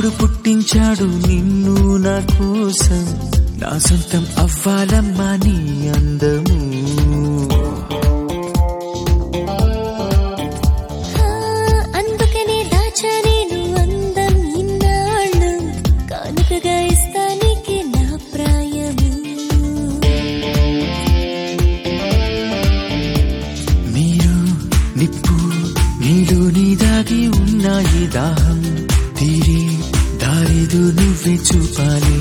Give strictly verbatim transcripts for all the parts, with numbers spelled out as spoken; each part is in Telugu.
దేవుడు పుట్టించాడు నిన్ను నా కోసం, నా సొంతం అవ్వాలమ్మా నీ అందము. అందుకనే దాచా నేను అందం ఇన్నాళ్ళు, కానుకగా ఇస్తానికి నా ప్రాయము. నీరు నిప్పు నీలో నీ దాగి ఉన్నాయి దాహం తీరి దారిదు నువ్వే చూపాలి.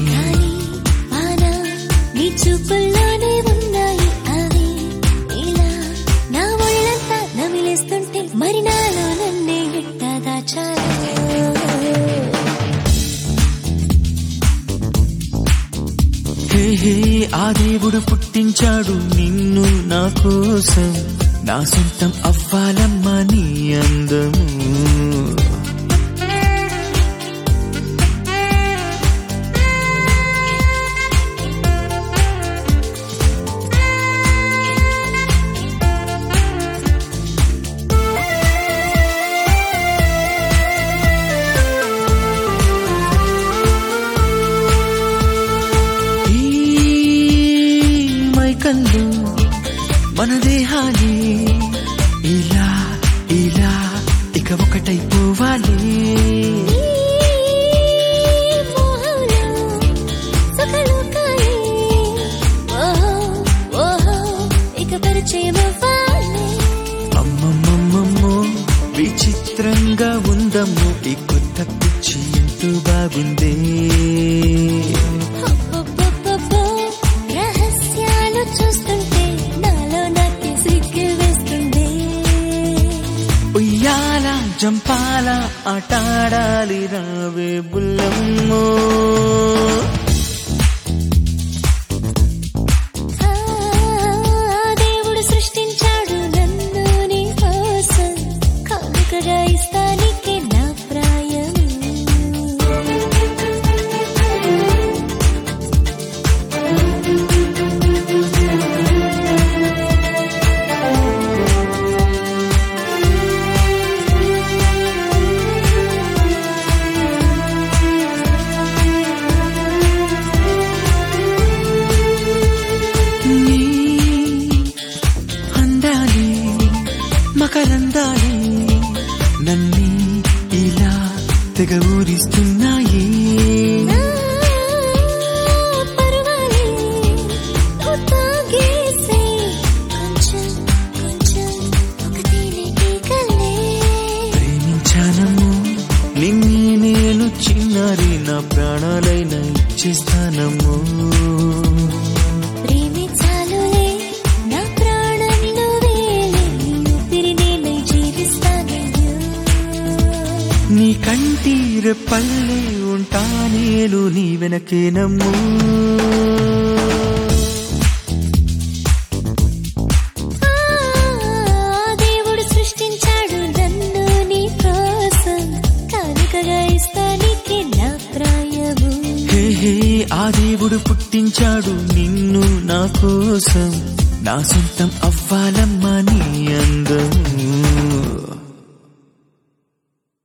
నీ చూపుల్లోనే ఉన్నాయి అవి, ఇలా నా ఒళ్ళంతా నమిలేస్తుంటే మరి నాలో నన్నే ఎట్టా దాచాలో. హే హే ఆ దేవుడు పుట్టించాడు నిన్ను నా కోసం, నా సొంతం అవ్వాలమ్మా నీ అందము. కళ్ళు మన దేహాలే ఇలా ఇలా ఇక ఒకటైపోవాలి. అమ్మమ్మమ్మమ్మో విచిత్రంగా ఉందమ్మో ఈ కొత్త పిచ్చి ఎంతో బాగుందే. చూస్తుంటే నాలో నాకే సిగ్గు వేస్తుంది. ఉయ్యాల జంపాల ఆటాడాలి రావే బుల్లమ్మో. దేవుడు సృష్టించాడు నన్ను నీ కోసం, కానుకగా ఇస్తానికి నా ప్రాయం. మకరందాలే నన్ను ఇలా తెగ ఊరిస్తున్నాయి. ప్రేమించానము నిన్నే నేను చిన్నారి, నా ప్రాణాలైన ఇచ్చేస్తానము. నీ కంటి రెప్పల్లే ఉంటా నేను నీ వెనకేనమ్ము. దేవుడు సృష్టించాడు నన్ను నీ కోసం, కానుకగా ఇస్తానికి నా ప్రాయము. హే హే ఆ దేవుడు పుట్టించాడు నిన్ను నా కోసం, నా సొంతం అవ్వాలమ్మా నీ అందము.